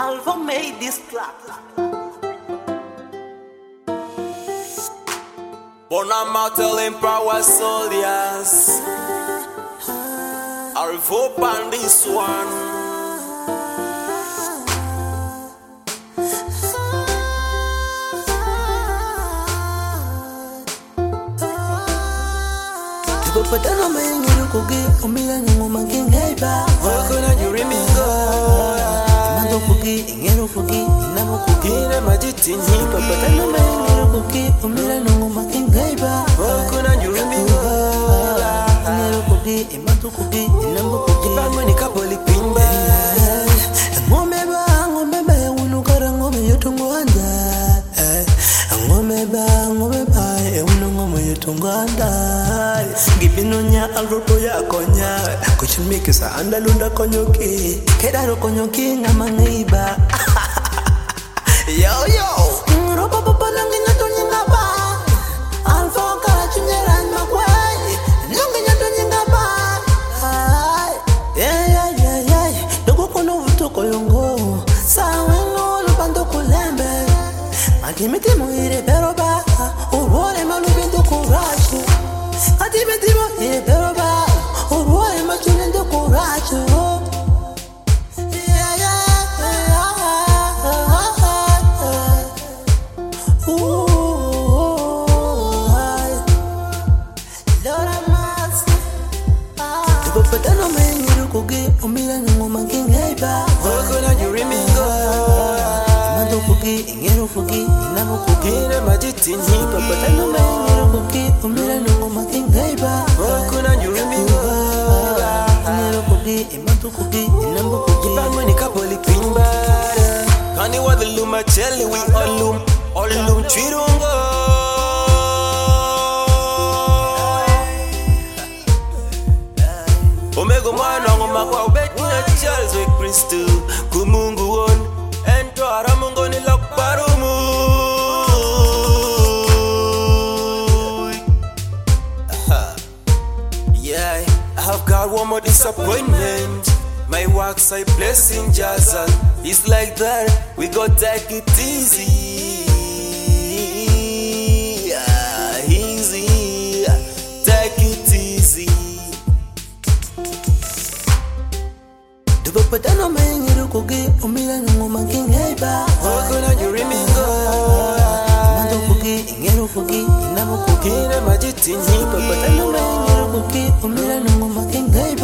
Alpha made this clap. Bonama telling power soldiers, I'll vote on this one. Patano mengiru kugi umila ngoma kingaiba. Wakuna jurimingo. Mando kugi ingeru kugi inamu kugi na majiti nyika. Patano mengiru kugi umila ngoma kingaiba. Wakuna jurimingo. Ingeru kugi imando kugi inamu kugi. Bangwe ni kapoli pimba. Ngome ba unukara ngome yotungo anda. Ngome ba ngome yotungo anda. Gibinonya alroto ya konya kuchimikisa andalunda konyoki kedaro konyoki ngamangeiba yo roba papa nanginya tonyinga ba alfa kala chunyeran makwai nanginya tonyinga ba yeah dogo kono vuto koyongo sawe no lubando kulembe akimiti muire beroba ubore malubendo kurashi Adimetivo e peroba, o boy machine do coraggio. Lora mas. Tipo patano mengiru kugi, umila ngoma kingaiba. Wakuna jurimingo. Mando kugi, ingeru kugi, inamu kugi na majiti nyika. Patano mengiru kugi, umila ngoma kingaiba. Wakuna jurimingo. Ingeru kugi, imando kugi, inamu kugi Bangwe ni kapoli pimba. Kani wadhuluma cheli we all loom chirungo. Omego mwana ngoma kwa ubeti na Charles we Kristu kumungu won ento aramungo ni lokparumu. Yeah, I've got one more disappointment. My works are blessing Jazz. It's like that, we go take it easy. Easy, take it easy. Dubo patano mengiru kugi, umila ngoma kingaiba. Wakuna jurimingo. Mando kugi, ingeru kugi, inamu kugi na majiti nyika. Patano mengiru kugi, umila ngoma kingaiba.